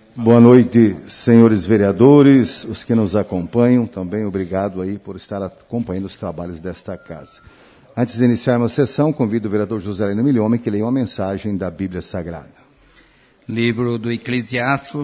Boa noite, senhores vereadores, os que nos acompanham, também obrigado aí por estar acompanhando os trabalhos desta casa. Antes de iniciarmos a sessão, convido o vereador José Heleno Milhomem que leia uma mensagem da Bíblia Sagrada. Livro do Eclesiástico.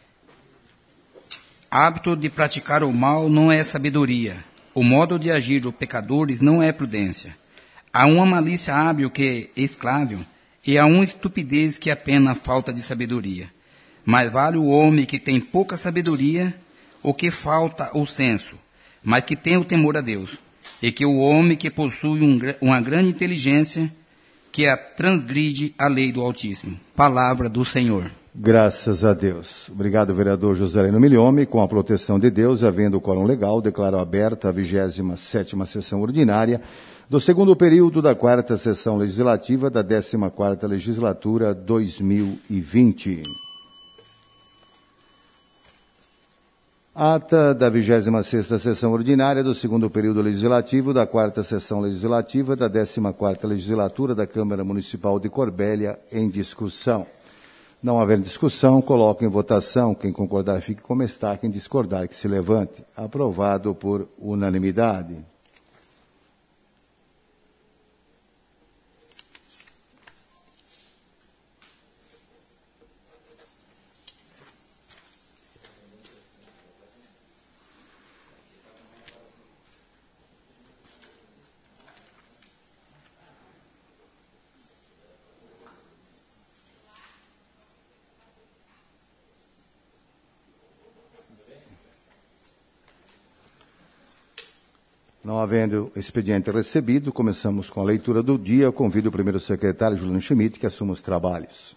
Hábito de praticar o mal não é sabedoria. O modo de agir dos pecadores não é prudência. Há uma malícia hábil que é esclável, e há uma estupidez que é apenas falta de sabedoria. Mais vale o homem que tem pouca sabedoria, ou que falta o senso, mas que tem o temor a Deus, e que o homem que possui uma grande inteligência, que transgride a lei do Altíssimo. Palavra do Senhor. Graças a Deus. Obrigado, vereador José Heleno Milhomem. Com a proteção de Deus, havendo o quórum legal, declaro aberta a 27ª sessão ordinária do segundo período da 4ª sessão legislativa da 14ª legislatura 2020. Ata da 26ª sessão ordinária do segundo período legislativo da 4ª sessão legislativa da 14ª legislatura da Câmara Municipal de Corbélia em discussão. Não havendo discussão, coloco em votação. Quem concordar fique como está, quem discordar que se levante. Aprovado por unanimidade. Não havendo expediente recebido, começamos com a leitura do dia. Eu convido o primeiro secretário, Juliano Schmidt, que assuma os trabalhos.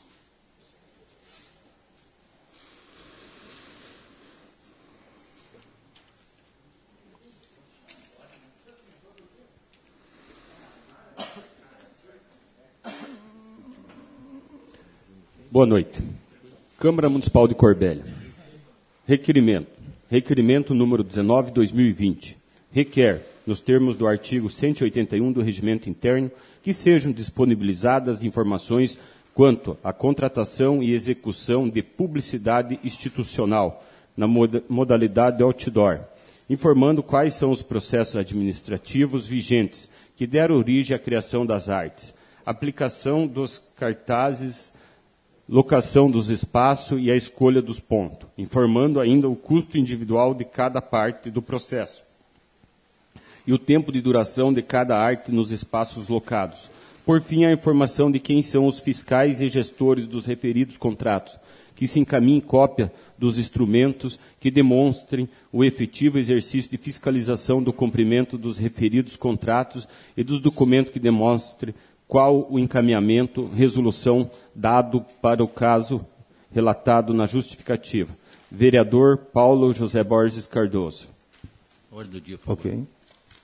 Boa noite. Câmara Municipal de Corbélia. Requerimento número 19/2020. Requer, nos termos do artigo 181 do Regimento Interno, que sejam disponibilizadas informações quanto à contratação e execução de publicidade institucional na modalidade outdoor, informando quais são os processos administrativos vigentes que deram origem à criação das artes, aplicação dos cartazes, locação dos espaços e a escolha dos pontos, informando ainda o custo individual de cada parte do processo e o tempo de duração de cada arte nos espaços locados. Por fim, a informação de quem são os fiscais e gestores dos referidos contratos, que se encaminhem cópia dos instrumentos que demonstrem o efetivo exercício de fiscalização do cumprimento dos referidos contratos e dos documentos que demonstrem qual o encaminhamento, resolução dado para o caso relatado na justificativa. Vereador Paulo José Borges Cardoso. Ordem do dia, por favor. Ok.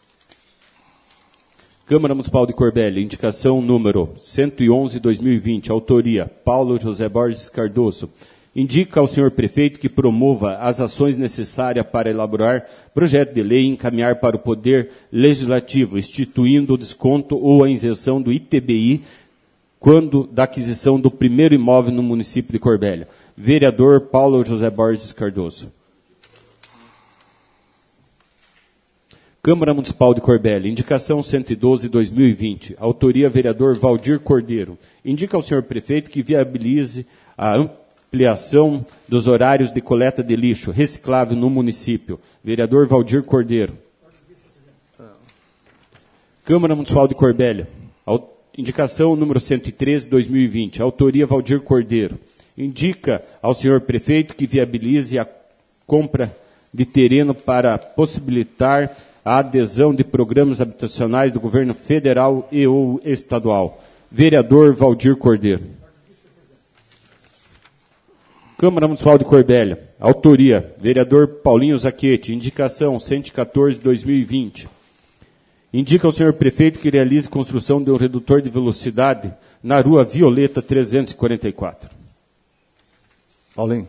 Câmara Municipal de Corbélia, indicação número 111/2020, autoria Paulo José Borges Cardoso. Indica ao senhor prefeito que promova as ações necessárias para elaborar projeto de lei e encaminhar para o Poder Legislativo, instituindo o desconto ou a isenção do ITBI quando da aquisição do primeiro imóvel no município de Corbélia. Vereador Paulo José Borges Cardoso. Câmara Municipal de Corbélia, indicação 112/2020, autoria vereador Valdir Cordeiro. Indica ao senhor prefeito que viabilize a ampliação dos horários de coleta de lixo reciclável no município. Vereador Valdir Cordeiro. Câmara Municipal de Corbélia, indicação número 113/2020, autoria Valdir Cordeiro. Indica ao senhor prefeito que viabilize a compra de terreno para possibilitar a adesão de programas habitacionais do governo federal e ou estadual. Vereador Valdir Cordeiro. Câmara Municipal de Corbélia. Autoria, vereador Paulinho Zaquete. Indicação 114/2020. Indica ao senhor prefeito que realize construção de um redutor de velocidade na rua Violeta 344. Paulinho.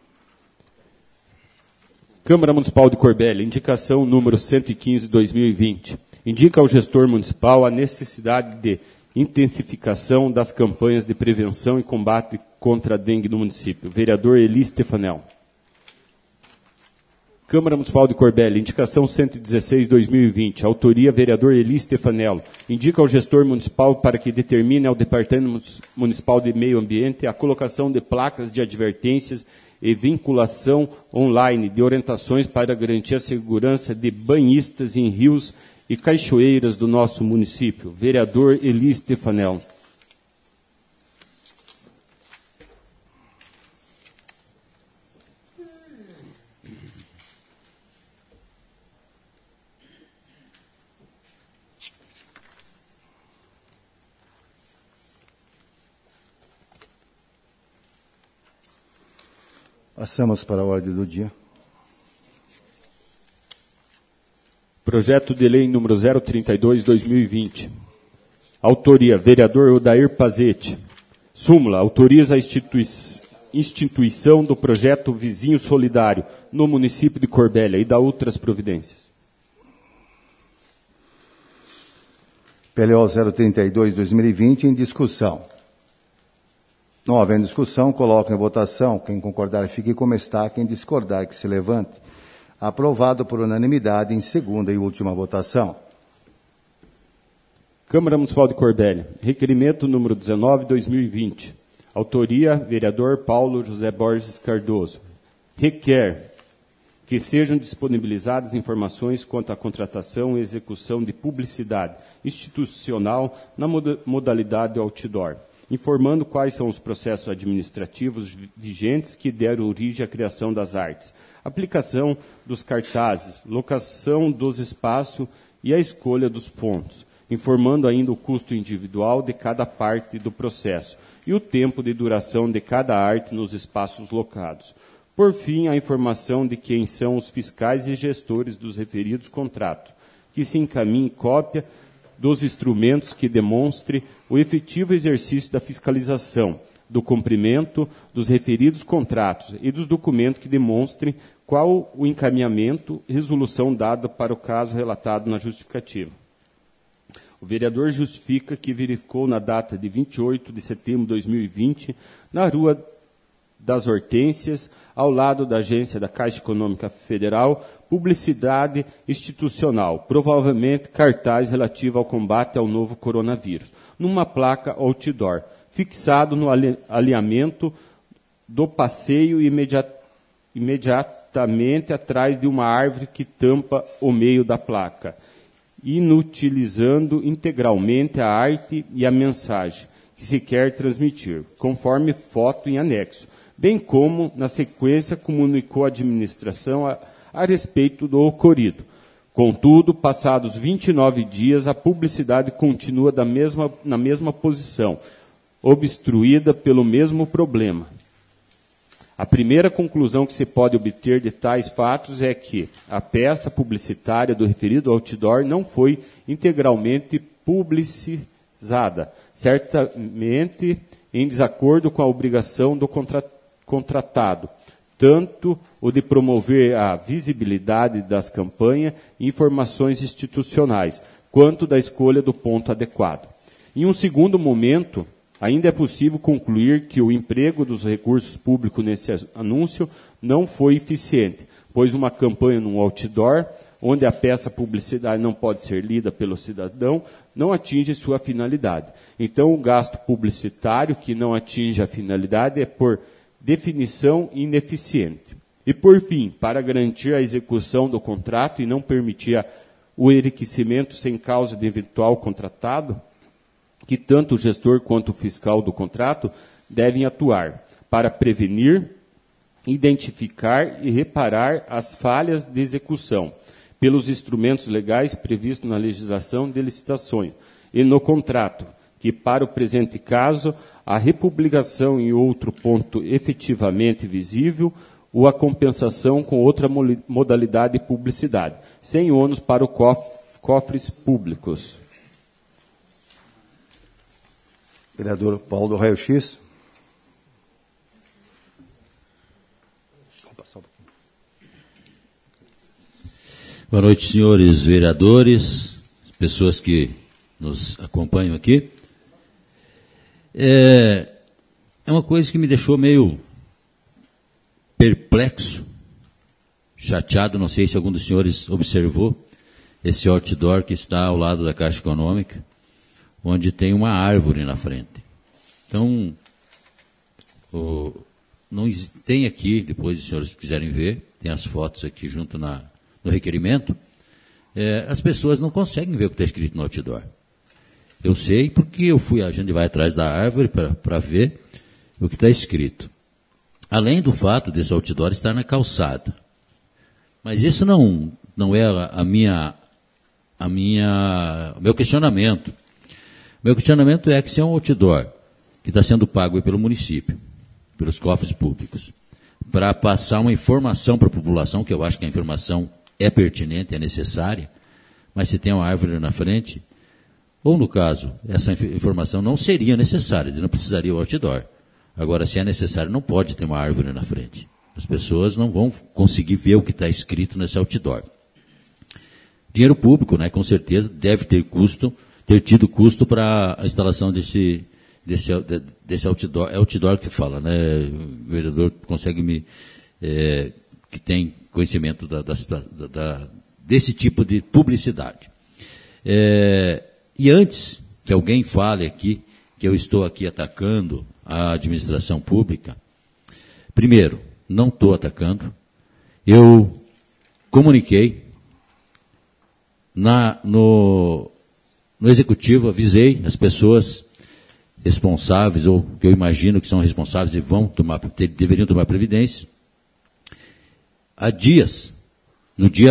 Câmara Municipal de Corbélia, indicação número 115/2020. Indica ao gestor municipal a necessidade de intensificação das campanhas de prevenção e combate contra a dengue no município. Vereador Eli Stefanel. Câmara Municipal de Corbélia, indicação 116/2020, autoria vereador Eli Stefanello. Indica ao gestor municipal para que determine ao Departamento Municipal de Meio Ambiente a colocação de placas de advertências e vinculação online de orientações para garantir a segurança de banhistas em rios e cachoeiras do nosso município. Vereador Eli Stefanello. Passamos para a ordem do dia. Projeto de lei número 032/2020. Autoria, vereador Odair Pazete. Súmula, autoriza a instituição do projeto Vizinho Solidário no município de Corbélia e dá outras providências. PLO 032/2020 em discussão. Não havendo discussão, coloco em votação. Quem concordar, fique como está. Quem discordar, que se levante. Aprovado por unanimidade em segunda e última votação. Câmara Municipal de Corbélia. Requerimento número 19/2020. Autoria, vereador Paulo José Borges Cardoso. Requer que sejam disponibilizadas informações quanto à contratação e execução de publicidade institucional na modalidade outdoor, informando quais são os processos administrativos vigentes que deram origem à criação das artes, aplicação dos cartazes, locação dos espaços e a escolha dos pontos, informando ainda o custo individual de cada parte do processo e o tempo de duração de cada arte nos espaços locados. Por fim, a informação de quem são os fiscais e gestores dos referidos contratos, que se encaminhe cópia dos instrumentos que demonstre o efetivo exercício da fiscalização, do cumprimento dos referidos contratos e dos documentos que demonstrem qual o encaminhamento, resolução dada para o caso relatado na justificativa. O vereador justifica que verificou na data de 28 de setembro de 2020, na Rua das Hortênsias, ao lado da agência da Caixa Econômica Federal, publicidade institucional, provavelmente cartaz relativo ao combate ao novo coronavírus, numa placa outdoor, fixado no alinhamento do passeio imediatamente atrás de uma árvore que tampa o meio da placa, inutilizando integralmente a arte e a mensagem que se quer transmitir, conforme foto em anexo, bem como, na sequência, comunicou a administração a respeito do ocorrido. Contudo, passados 29 dias, a publicidade continua na mesma posição, obstruída pelo mesmo problema. A primeira conclusão que se pode obter de tais fatos é que a peça publicitária do referido outdoor não foi integralmente publicizada, certamente em desacordo com a obrigação do contratado, tanto o de promover a visibilidade das campanhas e informações institucionais, quanto da escolha do ponto adequado. Em um segundo momento, ainda é possível concluir que o emprego dos recursos públicos nesse anúncio não foi eficiente, pois uma campanha num outdoor, onde a peça publicitária não pode ser lida pelo cidadão, não atinge sua finalidade. Então, o gasto publicitário que não atinge a finalidade é, por definição, ineficiente. E, por fim, para garantir a execução do contrato e não permitir o enriquecimento sem causa de eventual contratado, que tanto o gestor quanto o fiscal do contrato devem atuar para prevenir, identificar e reparar as falhas de execução pelos instrumentos legais previstos na legislação de licitações e no contrato, que para o presente caso, a republicação em outro ponto efetivamente visível ou a compensação com outra modalidade de publicidade, sem ônus para os cofres públicos. Vereador Paulo do Raio X. Boa noite, senhores vereadores, pessoas que nos acompanham aqui. É uma coisa que me deixou meio perplexo, chateado, não sei se algum dos senhores observou, esse outdoor que está ao lado da Caixa Econômica, onde tem uma árvore na frente. Então, não tem aqui, depois os senhores quiserem ver, tem as fotos aqui junto no requerimento, as pessoas não conseguem ver o que está escrito no outdoor. Eu sei porque a gente vai atrás da árvore para ver o que está escrito. Além do fato desse outdoor estar na calçada. Mas isso não é meu questionamento. Meu questionamento é que se é um outdoor que está sendo pago pelo município, pelos cofres públicos, para passar uma informação para a população, que eu acho que a informação é pertinente, é necessária, mas se tem uma árvore na frente, ou no caso, essa informação não seria necessária, não precisaria o outdoor. Agora, se é necessário, não pode ter uma árvore na frente. As pessoas não vão conseguir ver o que está escrito nesse outdoor. Dinheiro público, né, com certeza, deve ter tido custo para a instalação desse outdoor. É outdoor que fala, né? O vereador consegue que tem conhecimento desse tipo de publicidade. E antes que alguém fale aqui que eu estou aqui atacando a administração pública, primeiro, não estou atacando. Eu comuniquei no executivo, avisei as pessoas responsáveis, ou que eu imagino que são responsáveis e deveriam tomar providência. Há dias, no dia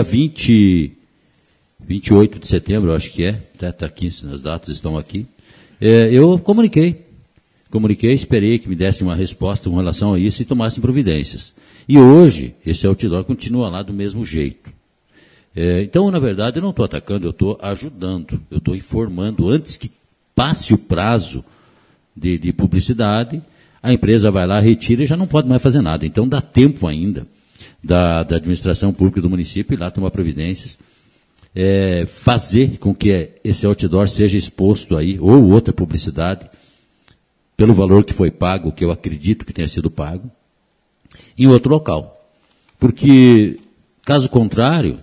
28 de setembro, eu acho que está aqui, as datas estão aqui, eu comuniquei, esperei que me dessem uma resposta com relação a isso e tomassem providências. E hoje, esse outdoor continua lá do mesmo jeito. Então, na verdade, eu não estou atacando, eu estou ajudando, eu estou informando. Antes que passe o prazo de publicidade, a empresa vai lá, retira e já não pode mais fazer nada. Então, dá tempo ainda da administração pública do município ir lá tomar providências, fazer com que esse outdoor seja exposto aí, ou outra publicidade, pelo valor que foi pago, que eu acredito que tenha sido pago, em outro local. Porque, caso contrário,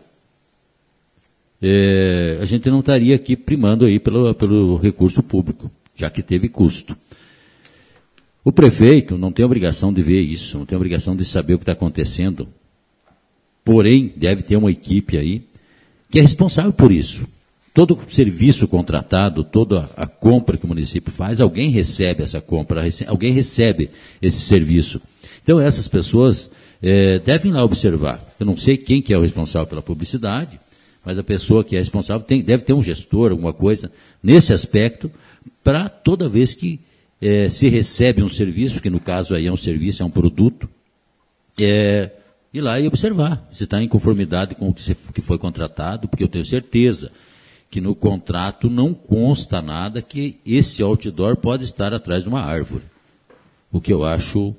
a gente não estaria aqui primando aí pelo recurso público, já que teve custo. O prefeito não tem obrigação de ver isso, não tem obrigação de saber o que está acontecendo, porém, deve ter uma equipe aí que é responsável por isso. Todo serviço contratado, toda a compra que o município faz, alguém recebe essa compra, alguém recebe esse serviço. Então, essas pessoas devem lá observar. Eu não sei quem que é o responsável pela publicidade, mas a pessoa que é responsável deve ter um gestor, alguma coisa, nesse aspecto, para toda vez que se recebe um serviço, que no caso aí é um serviço, é um produto, ir lá e observar se está em conformidade com o que foi contratado, porque eu tenho certeza que no contrato não consta nada que esse outdoor pode estar atrás de uma árvore, o que eu acho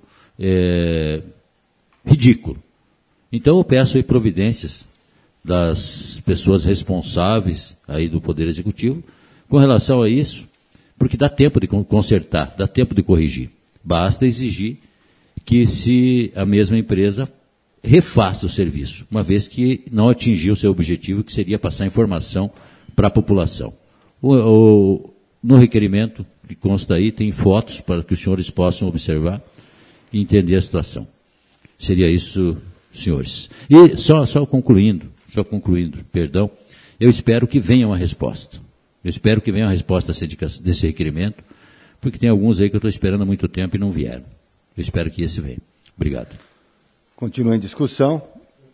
ridículo. Então eu peço aí providências das pessoas responsáveis aí do Poder Executivo com relação a isso, porque dá tempo de consertar, dá tempo de corrigir. Basta exigir que se a mesma empresa refaça o serviço, uma vez que não atingiu o seu objetivo, que seria passar informação para a população. No requerimento que consta aí, tem fotos para que os senhores possam observar e entender a situação. Seria isso, senhores. E só concluindo, perdão, eu espero que venha uma resposta. Eu espero que venha uma resposta desse requerimento, porque tem alguns aí que eu estou esperando há muito tempo e não vieram. Eu espero que esse venha. Obrigado. Continua em discussão.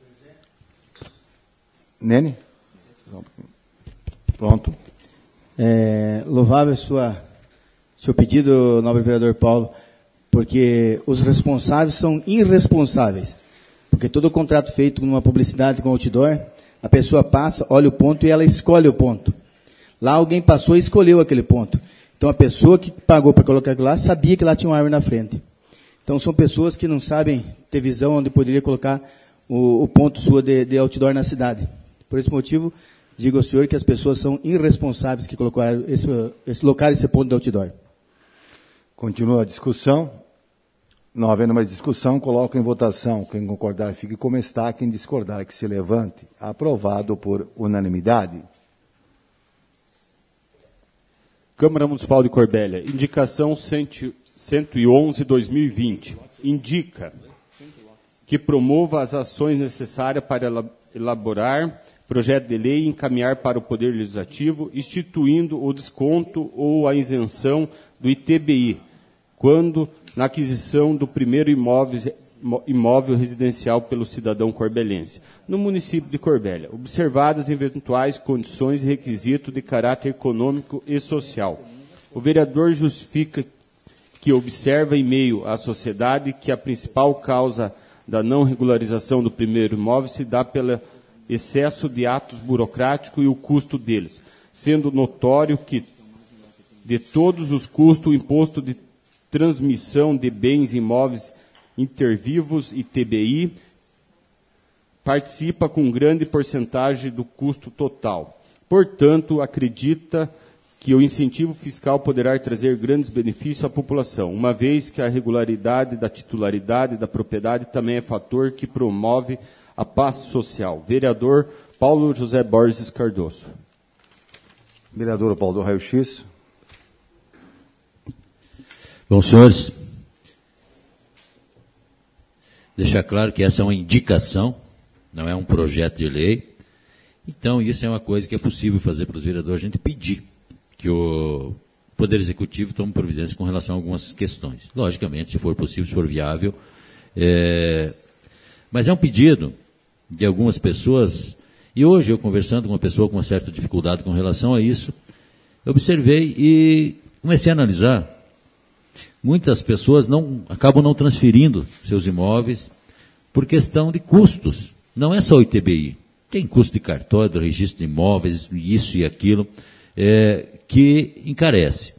Nene? Pronto. Louvável seu pedido, nobre vereador Paulo, porque os responsáveis são irresponsáveis. Porque todo contrato feito numa publicidade com outdoor, a pessoa passa, olha o ponto e ela escolhe o ponto. Lá alguém passou e escolheu aquele ponto. Então a pessoa que pagou para colocar aquilo lá sabia que lá tinha uma árvore na frente. Então são pessoas que não sabem ter visão onde poderia colocar o ponto sua de outdoor na cidade. Por esse motivo, digo ao senhor que as pessoas são irresponsáveis que colocaram esse ponto de outdoor. Continua a discussão. Não havendo mais discussão, coloco em votação. Quem concordar, fique como está. Quem discordar, que se levante. Aprovado por unanimidade. Câmara Municipal de Corbélia. Indicação 111/2020. Indica que promova as ações necessárias para elaborar projeto de lei e encaminhar para o Poder Legislativo, instituindo o desconto ou a isenção do ITBI, quando na aquisição do primeiro imóvel residencial pelo cidadão corbelense, no município de Corbélia, observadas eventuais condições e requisitos de caráter econômico e social. O vereador justifica que observa em meio à sociedade que a principal causa da não regularização do primeiro imóvel se dá pelo excesso de atos burocráticos e o custo deles, sendo notório que de todos os custos o imposto de transmissão de bens imóveis intervivos e TBI participa com grande porcentagem do custo total. Portanto, acredita que o incentivo fiscal poderá trazer grandes benefícios à população, uma vez que a regularidade da titularidade da propriedade também é fator que promove a paz social. Vereador Paulo José Borges Cardoso. Vereador Paulo do Raio X. Bom, senhores, deixar claro que essa é uma indicação, não é um projeto de lei. Então, isso é uma coisa que é possível fazer para os vereadores, a gente pedir que o Poder Executivo tome providência com relação a algumas questões. Logicamente, se for possível, se for viável. Mas é um pedido de algumas pessoas, e hoje eu conversando com uma pessoa com uma certa dificuldade com relação a isso, eu observei e comecei a analisar. Muitas pessoas acabam não transferindo seus imóveis por questão de custos. Não é só o ITBI. Tem custo de cartório, do registro de imóveis, isso e aquilo, que encarece.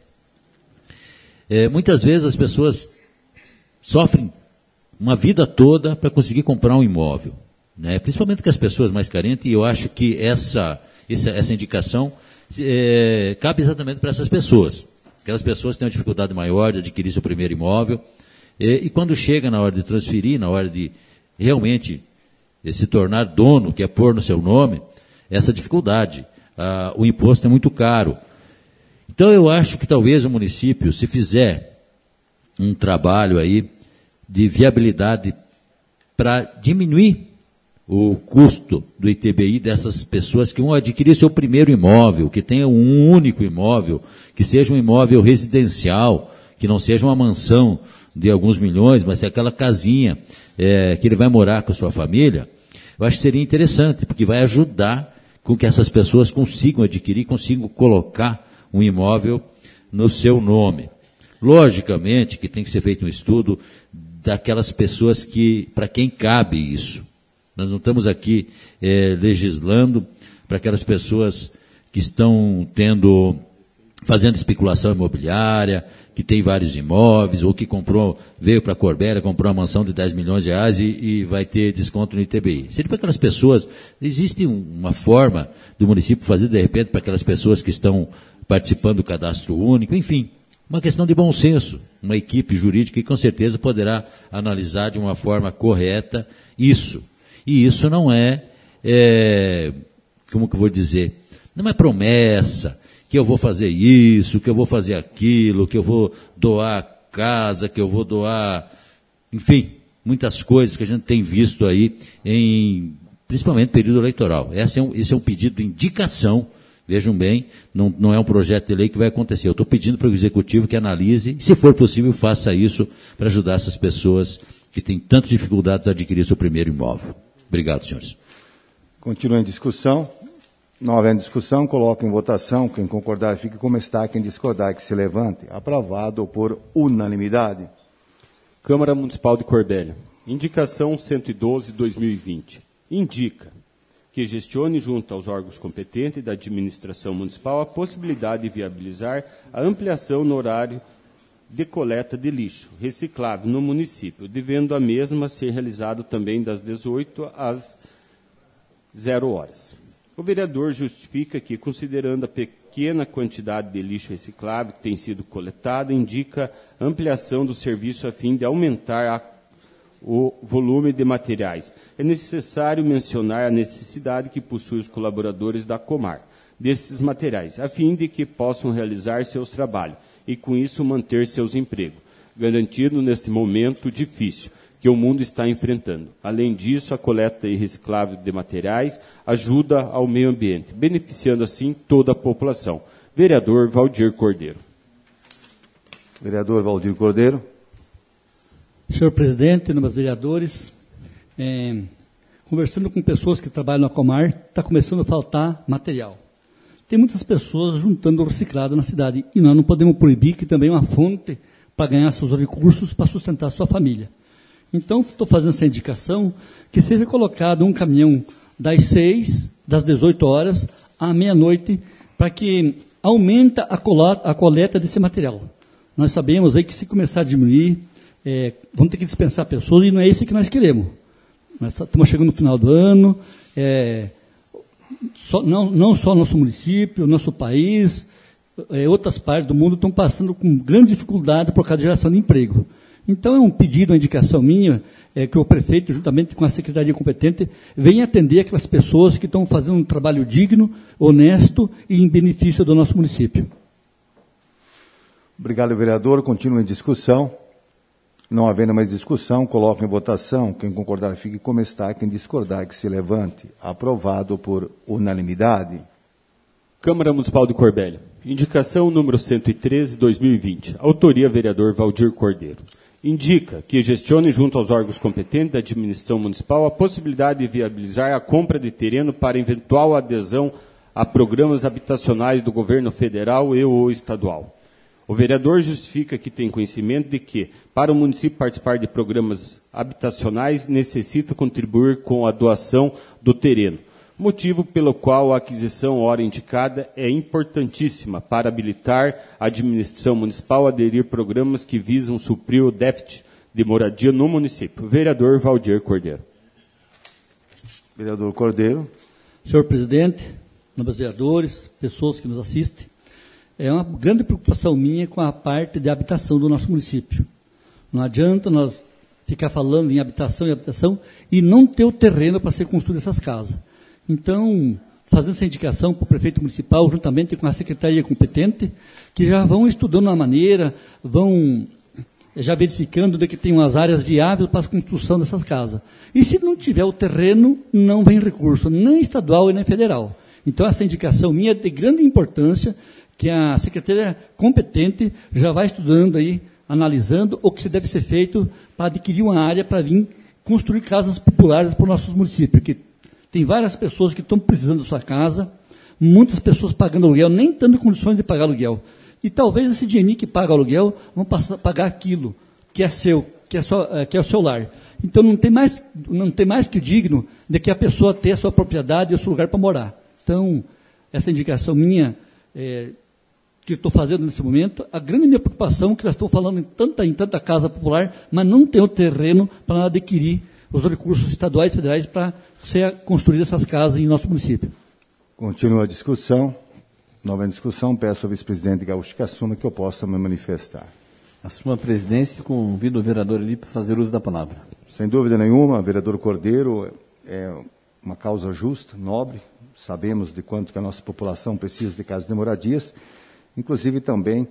Muitas vezes as pessoas sofrem uma vida toda para conseguir comprar um imóvel, né? Principalmente com as pessoas mais carentes, e eu acho que essa indicação cabe exatamente para essas pessoas. Aquelas pessoas têm uma dificuldade maior de adquirir seu primeiro imóvel, e quando chega na hora de transferir, na hora de realmente se tornar dono, que é pôr no seu nome, essa dificuldade. O imposto é muito caro. Então eu acho que talvez o município, se fizer um trabalho aí de viabilidade para diminuir o custo do ITBI dessas pessoas que vão adquirir seu primeiro imóvel, que tenha um único imóvel, que seja um imóvel residencial, que não seja uma mansão de alguns milhões, mas é aquela casinha que ele vai morar com a sua família. Eu acho que seria interessante, porque vai ajudar com que essas pessoas consigam adquirir, consigam colocar um imóvel no seu nome. Logicamente que tem que ser feito um estudo daquelas pessoas para quem cabe isso. Nós não estamos aqui legislando para aquelas pessoas que estão fazendo especulação imobiliária, que tem vários imóveis, ou que veio para a Corbélia, comprou uma mansão de 10 milhões de reais e vai ter desconto no ITBI. Seria para aquelas pessoas, existe uma forma do município fazer, de repente, para aquelas pessoas que estão participando do cadastro único, enfim, uma questão de bom senso, uma equipe jurídica que com certeza poderá analisar de uma forma correta isso. E isso não como que eu vou dizer, não é promessa que eu vou fazer isso, que eu vou fazer aquilo, que eu vou doar casa, que eu vou doar, enfim, muitas coisas que a gente tem visto aí, principalmente no período eleitoral. Esse é um pedido de indicação, vejam bem, não é um projeto de lei que vai acontecer. Eu estou pedindo para o Executivo que analise, e se for possível, faça isso para ajudar essas pessoas que têm tanta dificuldade de adquirir seu primeiro imóvel. Obrigado, senhores. Continua em discussão. Não havendo discussão, coloco em votação. Quem concordar, fique como está. Quem discordar, que se levante. Aprovado por unanimidade. Câmara Municipal de Corbélia. Indicação 112/2020. Indica que gestione junto aos órgãos competentes da administração municipal a possibilidade de viabilizar a ampliação no horário de coleta de lixo reciclável no município, devendo a mesma ser realizado também das 18 às 0 horas. O vereador justifica que, considerando a pequena quantidade de lixo reciclável que tem sido coletada, indica ampliação do serviço a fim de aumentar o volume de materiais. É necessário mencionar a necessidade que possuem os colaboradores da Comar desses materiais, a fim de que possam realizar seus trabalhos e, com isso, manter seus empregos, garantido neste momento difícil que o mundo está enfrentando. Além disso, a coleta e reciclável de materiais ajuda ao meio ambiente, beneficiando assim toda a população. Vereador Valdir Cordeiro. Vereador Valdir Cordeiro. Senhor presidente, meus vereadores, conversando com pessoas que trabalham na Comar, está começando a faltar material. Tem muitas pessoas juntando o reciclado na cidade e nós não podemos proibir, que também é uma fonte para ganhar seus recursos para sustentar sua família. Então, estou fazendo essa indicação que seja colocado um caminhão das 18 horas à meia-noite, para que aumente a coleta desse material. Nós sabemos aí que se começar a diminuir, vamos ter que dispensar pessoas, e não é isso que nós queremos. Nós estamos chegando no final do ano, não só nosso município, nosso país, outras partes do mundo estão passando com grande dificuldade por causa da geração de emprego. Então, é um pedido, uma indicação minha, que o prefeito, juntamente com a secretaria competente, venha atender aquelas pessoas que estão fazendo um trabalho digno, honesto e em benefício do nosso município. Obrigado, vereador. Continua em discussão. Não havendo mais discussão, coloco em votação. Quem concordar, fique como está. Quem discordar, que se levante. Aprovado por unanimidade. Câmara Municipal de Corbélia. Indicação número 113/2020. Autoria, vereador Valdir Cordeiro. Indica que gestione junto aos órgãos competentes da administração municipal a possibilidade de viabilizar a compra de terreno para eventual adesão a programas habitacionais do governo federal e ou estadual. O vereador justifica que tem conhecimento de que, para o município participar de programas habitacionais, necessita contribuir com a doação do terreno, motivo pelo qual a aquisição hora indicada é importantíssima para habilitar a administração municipal a aderir programas que visam suprir o déficit de moradia no município. Vereador Valdir Cordeiro. Vereador Cordeiro. Senhor presidente, nobres vereadores, pessoas que nos assistem, é uma grande preocupação minha com a parte de habitação do nosso município. Não adianta nós ficar falando em habitação e não ter o terreno para ser construído essas casas. Então, fazendo essa indicação para o prefeito municipal, juntamente com a secretaria competente, que já vão estudando a maneira, vão já verificando de que tem umas áreas viáveis para a construção dessas casas. E se não tiver o terreno, não vem recurso, nem estadual e nem federal. Então, essa indicação minha é de grande importância, que a secretaria competente já vai estudando aí, analisando o que deve ser feito para adquirir uma área para vir construir casas populares para os nossos municípios, porque tem várias pessoas que estão precisando da sua casa, muitas pessoas pagando aluguel, nem tendo condições de pagar aluguel. E talvez esse dinheirinho que paga aluguel vão pagar aquilo que é seu, que é o seu lar. Então não tem mais que o digno de que a pessoa tenha a sua propriedade e o seu lugar para morar. Então, essa indicação minha, que eu estou fazendo nesse momento, a grande minha preocupação é que nós estamos falando em tanta casa popular, mas não tem o terreno para adquirir os recursos estaduais e federais para ser construídas essas casas em nosso município. Continua a discussão. Nova discussão, peço ao vice-presidente Gaúcho que assuma que eu possa me manifestar. Assuma a presidência e convido o vereador ali para fazer uso da palavra. Sem dúvida nenhuma, vereador Cordeiro, é uma causa justa, nobre. Sabemos de quanto que a nossa população precisa de casas de moradias, inclusive também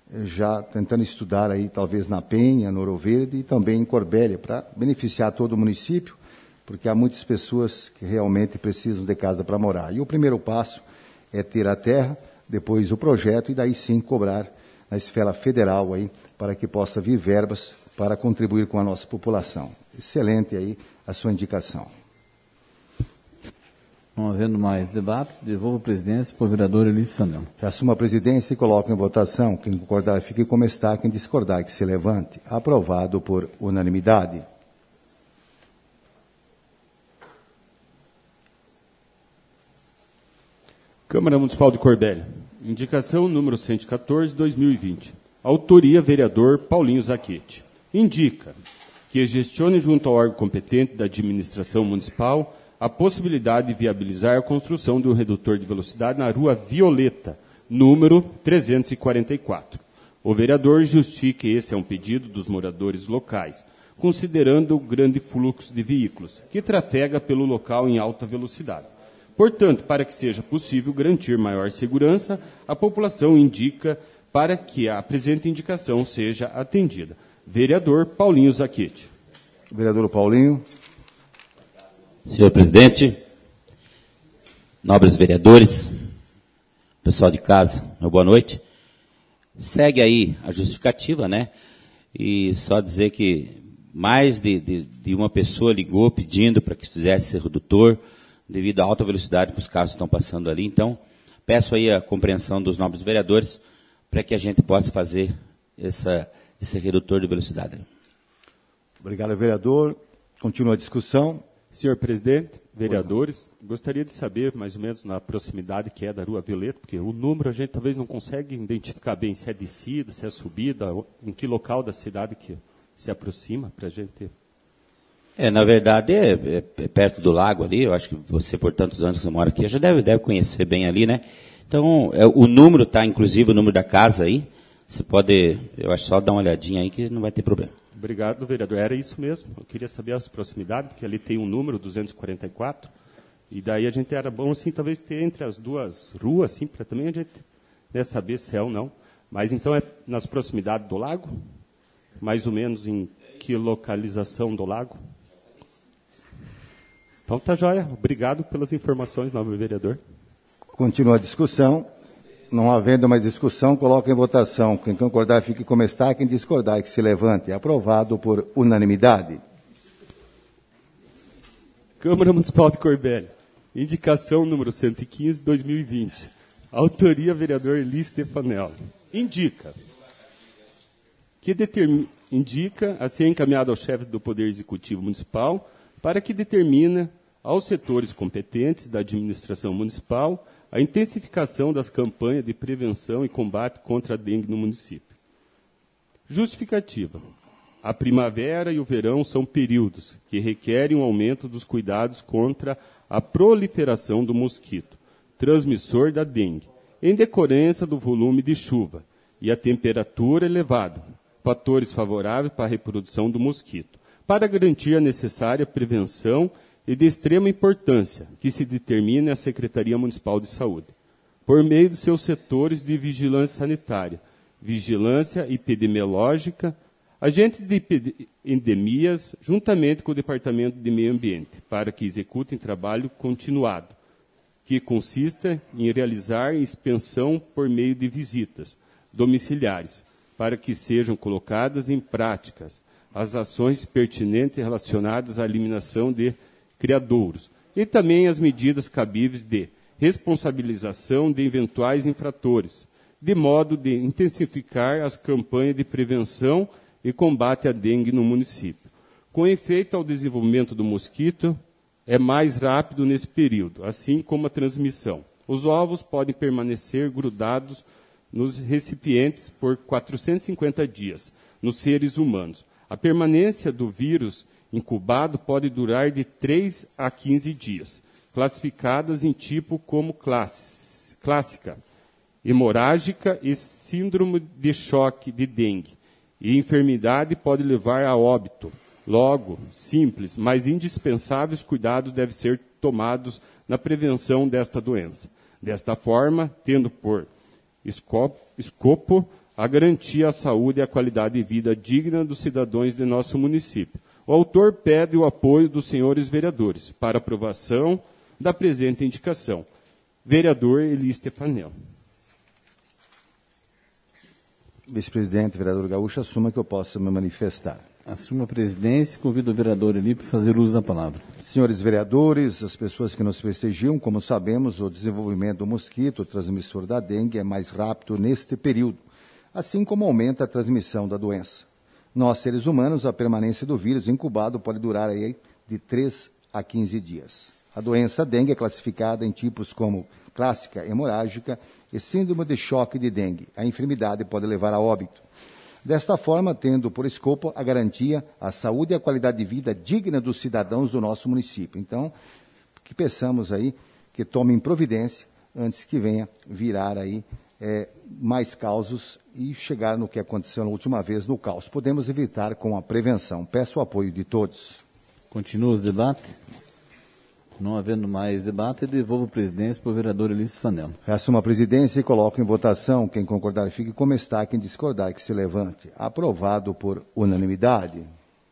já tentando estudar aí, talvez na Penha, no Ouro Verde e também em Corbélia, para beneficiar todo o município, porque há muitas pessoas que realmente precisam de casa para morar. E o primeiro passo é ter a terra, depois o projeto e daí sim cobrar na esfera federal aí, para que possa vir verbas para contribuir com a nossa população. Excelente aí a sua indicação. Não havendo mais debate, devolvo a presidência para o vereador Elis Fanel. Assumo a presidência e coloco em votação. Quem concordar, fique como está. Quem discordar, que se levante. Aprovado por unanimidade. Câmara Municipal de Corbélia. Indicação número 114/2020. Autoria, vereador Paulinho Zachetti. Indica que gestione junto ao órgão competente da administração municipal a possibilidade de viabilizar a construção de um redutor de velocidade na Rua Violeta, número 344. O vereador justifica que esse é um pedido dos moradores locais, considerando o grande fluxo de veículos que trafega pelo local em alta velocidade. Portanto, para que seja possível garantir maior segurança, a população indica para que a presente indicação seja atendida. Vereador Paulinho Zacchetti. Vereador Paulinho. Senhor presidente, nobres vereadores, pessoal de casa, boa noite. Segue aí a justificativa, né? E só dizer que mais de uma pessoa ligou pedindo para que fizesse esse redutor, devido à alta velocidade que os carros estão passando ali. Então, peço aí a compreensão dos nobres vereadores para que a gente possa fazer esse redutor de velocidade. Obrigado, vereador. Continua a discussão. Senhor presidente, vereadores, gostaria de saber mais ou menos na proximidade que é da Rua Violeta, porque o número a gente talvez não consegue identificar bem se é descida, se é subida, em que local da cidade que se aproxima para a gente ter. Na verdade, é perto do lago ali. Eu acho que você, por tantos anos que você mora aqui, já deve conhecer bem ali, né? Então, o número está, inclusive, o número da casa aí. Você pode, eu acho, só dar uma olhadinha aí que não vai ter problema. Obrigado, vereador. Era isso mesmo. Eu queria saber as proximidades, porque ali tem um número, 244, e daí a gente era bom, assim, talvez ter entre as duas ruas, assim, para também a gente saber se é ou não. Mas, então, é nas proximidades do lago? Mais ou menos em que localização do lago? Então, tá joia. Obrigado pelas informações, nobre vereador. Continua a discussão. Não havendo mais discussão, coloca em votação. Quem concordar, fique como está. Quem discordar, que se levante. Aprovado por unanimidade. Câmara Municipal de Corbélia. Indicação número 115, 2020. Autoria, vereador Eli Stefanel. Indica a ser encaminhado ao chefe do Poder Executivo Municipal para que determine aos setores competentes da administração municipal a intensificação das campanhas de prevenção e combate contra a dengue no município. Justificativa. A primavera e o verão são períodos que requerem um aumento dos cuidados contra a proliferação do mosquito, transmissor da dengue, em decorrência do volume de chuva e a temperatura elevada, fatores favoráveis para a reprodução do mosquito, para garantir a necessária prevenção e de extrema importância que se determine a Secretaria Municipal de Saúde, por meio de seus setores de vigilância sanitária, vigilância epidemiológica, agentes de endemias, juntamente com o Departamento de Meio Ambiente, para que executem trabalho continuado, que consista em realizar inspeção por meio de visitas domiciliares, para que sejam colocadas em práticas as ações pertinentes relacionadas à eliminação de criadouros e também as medidas cabíveis de responsabilização de eventuais infratores, de modo de intensificar as campanhas de prevenção e combate à dengue no município. Com efeito ao desenvolvimento do mosquito, é mais rápido nesse período, assim como a transmissão. Os ovos podem permanecer grudados nos recipientes por 450 dias, nos seres humanos. A permanência do vírus incubado pode durar de 3 a 15 dias, classificadas em tipo como clássica, hemorrágica e síndrome de choque de dengue. E enfermidade pode levar a óbito. Logo, simples, mas indispensáveis cuidados devem ser tomados na prevenção desta doença. Desta forma, tendo por escopo a garantia à saúde e à qualidade de vida digna dos cidadãos de nosso município. O autor pede o apoio dos senhores vereadores para aprovação da presente indicação. Vereador Eli Stefanel. Vice-presidente, vereador Gaúcho, assuma que eu possa me manifestar. Assuma a presidência e convido o vereador Eli para fazer uso da palavra. Senhores vereadores, as pessoas que nos prestigiam, como sabemos, o desenvolvimento do mosquito, o transmissor da dengue, é mais rápido neste período, assim como aumenta a transmissão da doença. Nós, seres humanos, a permanência do vírus incubado pode durar aí de 3 a 15 dias. A doença dengue é classificada em tipos como clássica, hemorrágica e síndrome de choque de dengue. A enfermidade pode levar a óbito. Desta forma, tendo por escopo a garantia à saúde e à qualidade de vida digna dos cidadãos do nosso município. Então, que peçamos aí que tomem providência antes que venha virar aí mais causos e chegar no que aconteceu na última vez no caos. Podemos evitar com a prevenção. Peço o apoio de todos. Continua os debates. Não havendo mais debate, devolvo a presidência para o vereador Elício Fanel. Reassumo a presidência e coloco em votação. Quem concordar fique como está, quem discordar que se levante. Aprovado por unanimidade.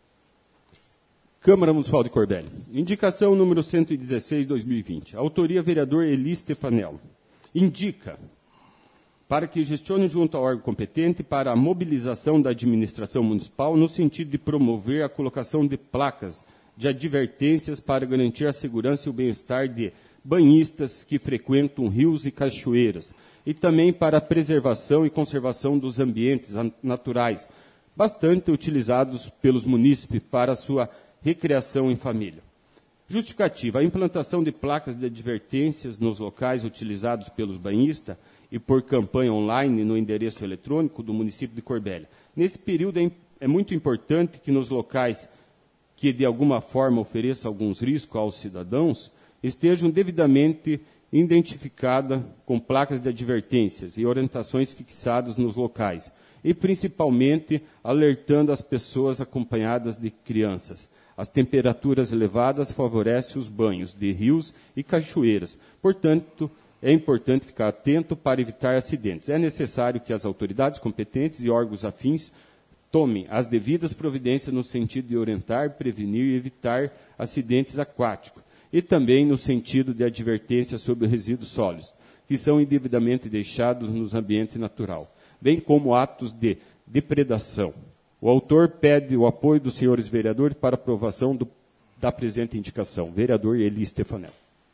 Câmara Municipal de Corbélia. Indicação número 116/2020. Autoria vereador Eli Stefanello. Indica para que gestione junto ao órgão competente para a mobilização da administração municipal no sentido de promover a colocação de placas de advertências para garantir a segurança e o bem-estar de banhistas que frequentam rios e cachoeiras, e também para a preservação e conservação dos ambientes naturais, bastante utilizados pelos munícipes para sua recreação em família. Justificativa: a implantação de placas de advertências nos locais utilizados pelos banhistas e por campanha online no endereço eletrônico do município de Corbélia. Nesse período é muito importante que nos locais que de alguma forma ofereçam alguns riscos aos cidadãos, estejam devidamente identificadas com placas de advertências e orientações fixadas nos locais, e principalmente alertando as pessoas acompanhadas de crianças. As temperaturas elevadas favorecem os banhos de rios e cachoeiras, portanto, é importante ficar atento para evitar acidentes. É necessário que as autoridades competentes e órgãos afins tomem as devidas providências no sentido de orientar, prevenir e evitar acidentes aquáticos, e também no sentido de advertência sobre resíduos sólidos, que são indevidamente deixados nos ambientes natural, bem como atos de depredação. O autor pede o apoio dos senhores vereadores para aprovação da presente indicação. Vereador Eli Stefanello.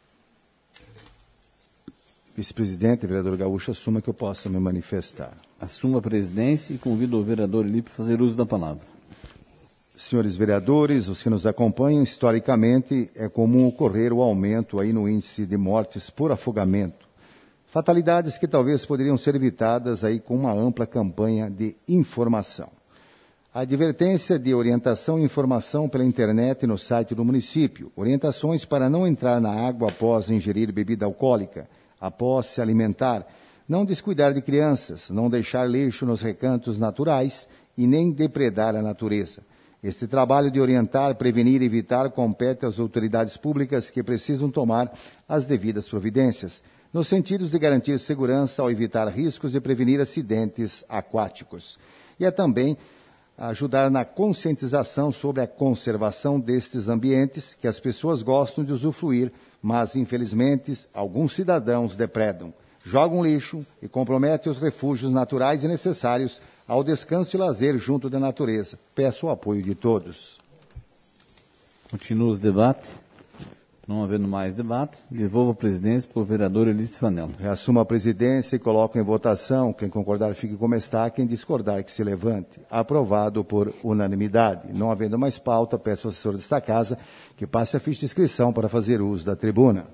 Vice-presidente, vereador Gaúcho, assuma que eu possa me manifestar. Assuma a presidência e convido o vereador Eli para fazer uso da palavra. Senhores vereadores, os que nos acompanham, historicamente é comum ocorrer o aumento aí no índice de mortes por afogamento. Fatalidades que talvez poderiam ser evitadas aí com uma ampla campanha de informação. A advertência de orientação e informação pela internet no site do município. Orientações para não entrar na água após ingerir bebida alcoólica, após se alimentar, não descuidar de crianças, não deixar lixo nos recantos naturais e nem depredar a natureza. Este trabalho de orientar, prevenir e evitar compete às autoridades públicas que precisam tomar as devidas providências, no sentido de garantir segurança ao evitar riscos e prevenir acidentes aquáticos. E é também ajudar na conscientização sobre a conservação destes ambientes que as pessoas gostam de usufruir, mas, infelizmente, alguns cidadãos depredam, jogam lixo e comprometem os refúgios naturais e necessários ao descanso e lazer junto da natureza. Peço o apoio de todos. Continua os debates. Não havendo mais debate, devolvo a presidência para o vereador Elício Fanello. Reassumo a presidência e coloco em votação. Quem concordar fique como está, quem discordar que se levante. Aprovado por unanimidade. Não havendo mais pauta, peço ao assessor desta casa que passe a ficha de inscrição para fazer uso da tribuna.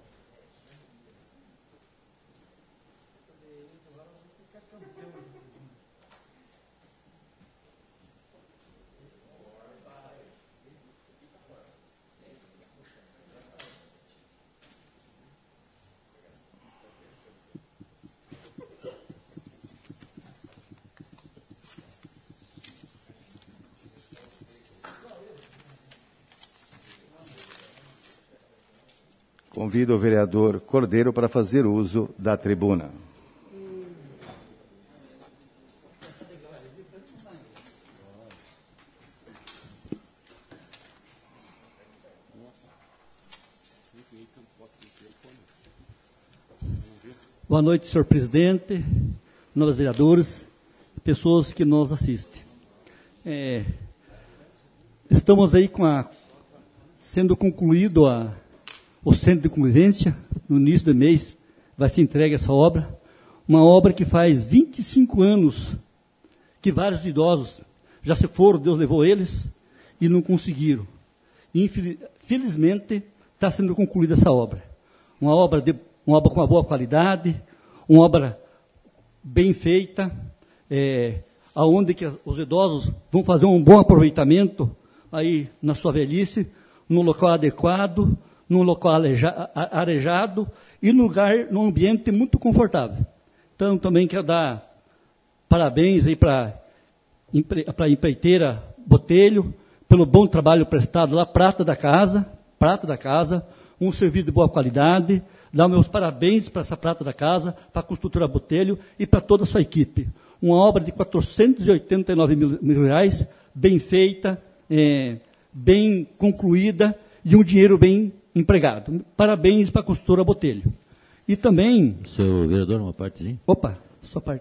Convido o vereador Cordeiro para fazer uso da tribuna. Boa noite, senhor presidente, nobres vereadores, pessoas que nos assistem. Estamos aí sendo concluído o Centro de Convivência. No início do mês vai ser entregue essa obra, uma obra que faz 25 anos que vários idosos já se foram, Deus levou eles, e não conseguiram. Felizmente está sendo concluída essa obra. Uma obra com uma boa qualidade, uma obra bem feita, aonde que os idosos vão fazer um bom aproveitamento aí na sua velhice, no local adequado, num local arejado e num ambiente muito confortável. Então, também quero dar parabéns aí para a empreiteira Botelho, pelo bom trabalho prestado lá, prata da casa, um serviço de boa qualidade. Dar meus parabéns para essa prata da casa, para a construtora Botelho e para toda a sua equipe. Uma obra de 489 mil reais, bem feita, bem concluída e um dinheiro bem empregado. Parabéns para a construtora Botelho. E também... Senhor vereador, uma partezinha. Opa, sua parte.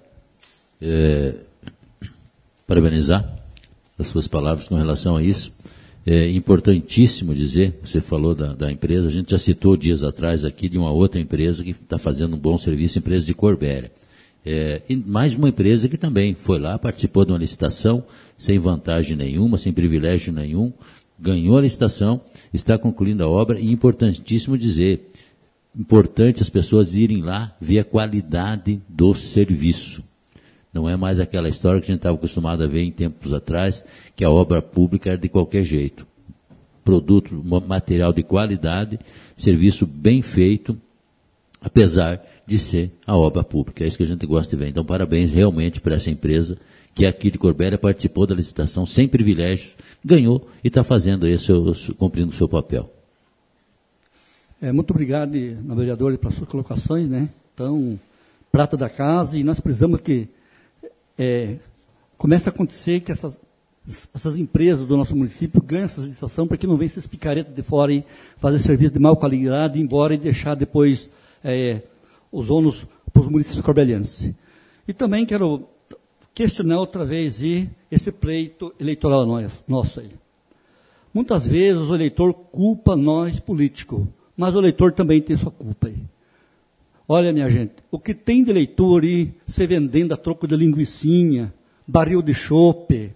Parabenizar as suas palavras com relação a isso. É importantíssimo dizer, você falou da empresa, a gente já citou dias atrás aqui de uma outra empresa que está fazendo um bom serviço, empresa de Corbélia. E mais uma empresa que também foi lá, participou de uma licitação, sem vantagem nenhuma, sem privilégio nenhum, ganhou a licitação, está concluindo a obra, e importantíssimo dizer, importante as pessoas irem lá ver a qualidade do serviço. Não é mais aquela história que a gente estava acostumado a ver em tempos atrás, que a obra pública era de qualquer jeito. Produto, material de qualidade, serviço bem feito, apesar de ser a obra pública. É isso que a gente gosta de ver. Então, parabéns realmente para essa empresa, que aqui de Corbélia participou da licitação sem privilégios, ganhou e está fazendo aí cumprindo o seu papel. Muito obrigado, vereador, pelas suas colocações, né? Então, prata da casa, e nós precisamos que comece a acontecer que essas empresas do nosso município ganhem essa licitação, para que não venham esses picaretas de fora e fazer serviço de mau qualidade, ir embora e deixar depois os ônus para os municípios corbelienses. E também quero questionar outra vez esse pleito eleitoral nosso aí. Muitas vezes o eleitor culpa nós políticos, mas o eleitor também tem sua culpa aí. Olha, minha gente, o que tem de eleitor aí se vendendo a troco de linguicinha, barril de chope,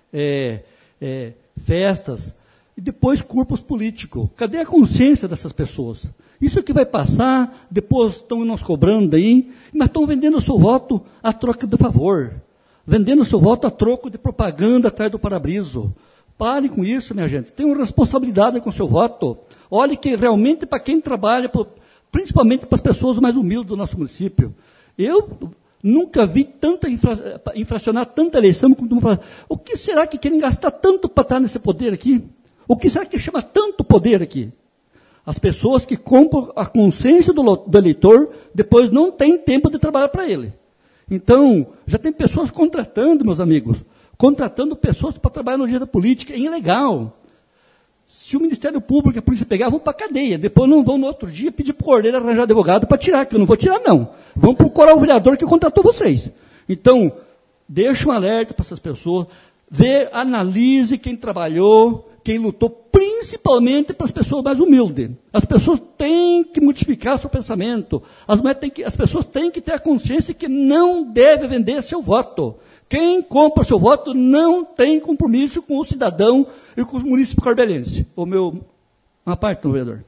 festas, e depois culpa os políticos. Cadê a consciência dessas pessoas? Isso que vai passar, depois estão nos cobrando aí, mas estão vendendo o seu voto a troca de favor, vendendo o seu voto a troco de propaganda atrás do para-briso. Pare com isso, minha gente. Tenham responsabilidade com o seu voto. Olhe que realmente para quem trabalha, principalmente para as pessoas mais humildes do nosso município. Eu nunca vi infracionar tanta eleição como o que será que querem gastar tanto para estar nesse poder aqui? O que será que chama tanto poder aqui? As pessoas que compram a consciência do eleitor, depois não têm tempo de trabalhar para ele. Então, já tem pessoas contratando, meus amigos, contratando pessoas para trabalhar no dia da política, é ilegal. Se o Ministério Público e a polícia pegar, vão para a cadeia. Depois não vão no outro dia pedir para o Cordeiro arranjar advogado para tirar, que eu não vou tirar, não. Vão procurar o vereador que contratou vocês. Então, deixa um alerta para essas pessoas. Analise quem trabalhou, quem lutou, principalmente para as pessoas mais humildes. As pessoas têm que modificar seu pensamento. As pessoas têm que ter a consciência que não deve vender seu voto. Quem compra seu voto não tem compromisso com o cidadão e com os municípios corbelenses. Uma parte do vereador.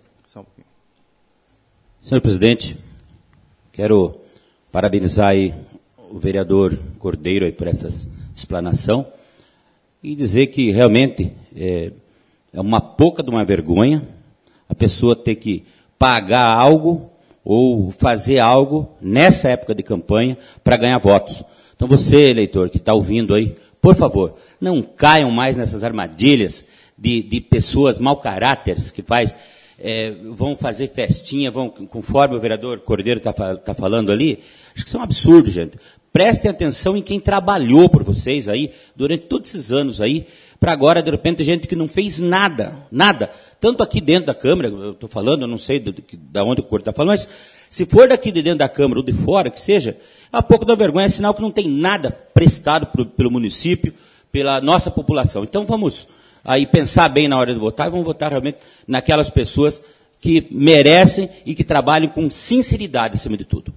Senhor presidente, quero parabenizar aí o vereador Cordeiro aí por essa explanação e dizer que realmente é uma pouca de uma vergonha a pessoa ter que pagar algo ou fazer algo nessa época de campanha para ganhar votos. Então você, eleitor, que está ouvindo aí, por favor, não caiam mais nessas armadilhas de pessoas mau caráteres que vão fazer festinha, conforme o vereador Cordeiro está falando ali. Acho que isso é um absurdo, gente. Prestem atenção em quem trabalhou por vocês aí, durante todos esses anos aí, para agora, de repente, gente que não fez nada, tanto aqui dentro da Câmara, eu estou falando, eu não sei de onde o Cordeiro está falando, mas se for daqui de dentro da Câmara ou de fora, que seja, há pouco da vergonha, é sinal que não tem nada prestado pelo município, pela nossa população. Então vamos aí pensar bem na hora de votar e vamos votar realmente naquelas pessoas que merecem e que trabalhem com sinceridade acima de tudo.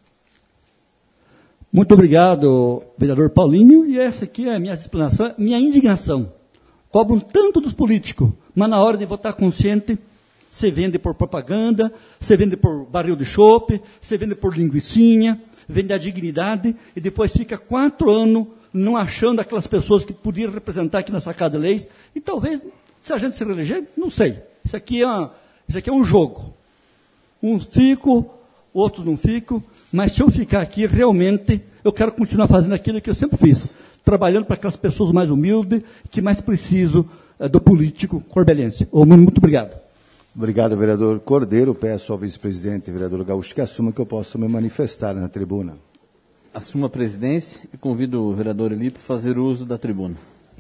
Muito obrigado, vereador Paulinho, e essa aqui é a minha explanação, minha indignação. Cobram tanto dos políticos, mas na hora de votar consciente, você vende por propaganda, você vende por barril de chope, você vende por linguicinha, vende a dignidade, e depois fica 4 anos não achando aquelas pessoas que podiam representar aqui na sacada de leis, e talvez, se a gente se reeleger, não sei. Isso aqui Isso aqui é um jogo. Uns ficam, outros não ficam, mas se eu ficar aqui, realmente, eu quero continuar fazendo aquilo que eu sempre fiz, trabalhando para aquelas pessoas mais humildes, que mais precisam do político corbelense. Muito obrigado. Obrigado, vereador Cordeiro. Peço ao vice-presidente, vereador Gaúcho, que assuma que eu possa me manifestar na tribuna. Assuma a presidência e convido o vereador Eli para fazer uso da tribuna.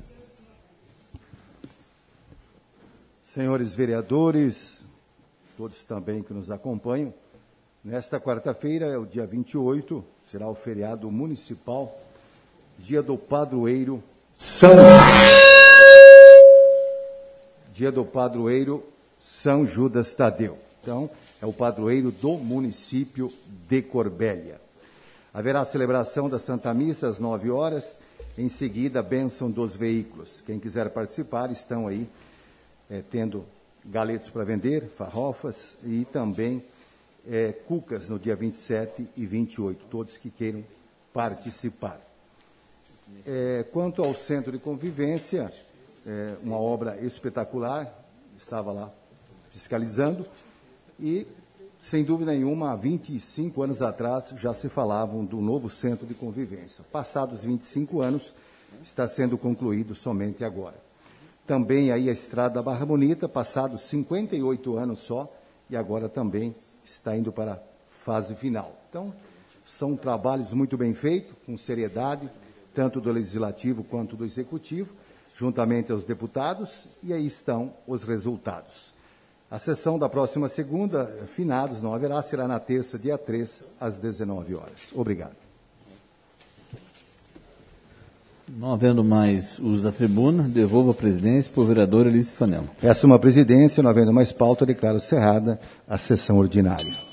Senhores vereadores, todos também que nos acompanham, nesta quarta-feira, é o dia 28, será o feriado municipal, dia do padroeiro São Judas Tadeu. Então, é o padroeiro do município de Corbélia. Haverá a celebração da Santa Missa às 9 horas, em seguida a bênção dos veículos. Quem quiser participar, estão aí tendo galetos para vender, farrofas e também cucas no dia 27 e 28, todos que queiram participar. Quanto ao centro de convivência, uma obra espetacular, estava lá fiscalizando e, sem dúvida nenhuma, há 25 anos atrás já se falavam do novo centro de convivência. Passados 25 anos, está sendo concluído somente agora. Também aí a Estrada da Barra Bonita, passados 58 anos só, e agora também está indo para a fase final. Então, são trabalhos muito bem feitos, com seriedade, tanto do Legislativo quanto do Executivo, juntamente aos deputados, e aí estão os resultados. A sessão da próxima segunda, finados, não haverá, será na terça, dia 3, às 19 horas. Obrigado. Não havendo mais uso da tribuna, devolvo a presidência para o vereador Eli Cifanello. Assuma a presidência, não havendo mais pauta, declaro cerrada a sessão ordinária.